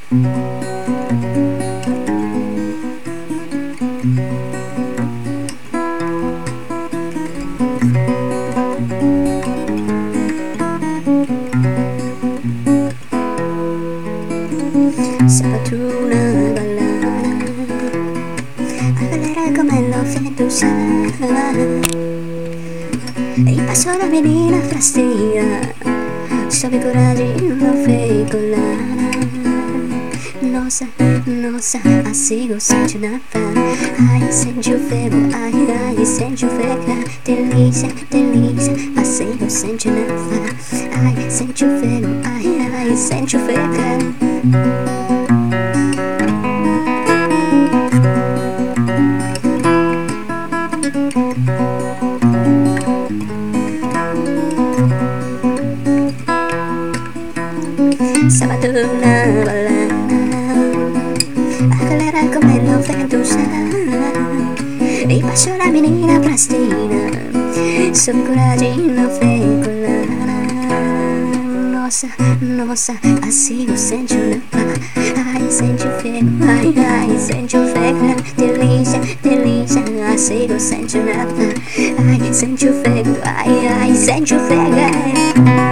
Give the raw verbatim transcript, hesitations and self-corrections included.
Sapatura ballata, a ballare come l'ho fatto sana. E passo la menina frastina, sobe coragem feicolana. Nossa, nossa, assim eu sente na pá. Ai, sente o ferro, ai, ai, sente o ferro. Delícia, delícia, assim eu sente na pá. Ai, sente o ferro, ai, ai, sente o ferro. Sabatona ballata, a galera come l'ho fatto sana. E passo la menina plastina, sob coragem feicolana. Nossa, nossa, assim eu sente o pá. Ai, sente o ferro, ai, ai, sente o ferro. Delícia, delícia, assim eu sente o pá. Ai, sente o ferro, ai, ai, sente o ferro.